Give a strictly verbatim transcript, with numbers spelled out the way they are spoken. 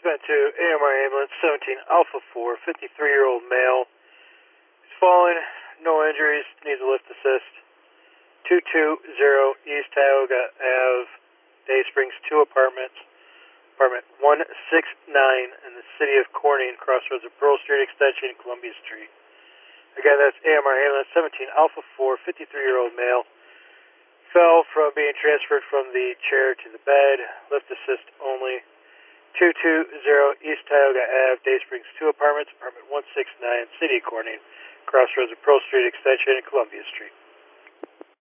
spent to A M R ambulance seventeen Alpha four, fifty-three-year-old male. He's fallen, no injuries, needs a lift assist. two two zero East Tioga Ave, Day Springs two Apartments, apartment one sixty-nine in the city of Corning, crossroads of Pearl Street Extension, Columbia Street. Again, that's A M R ambulance seventeen Alpha four, fifty-three-year-old male. Fell from being transferred from the chair to the bed, lift assist only. two two zero East Tioga Ave, Day Springs two Apartments, apartment one sixty-nine, City of Corning, crossroads of Pearl Street Extension, Columbia Street.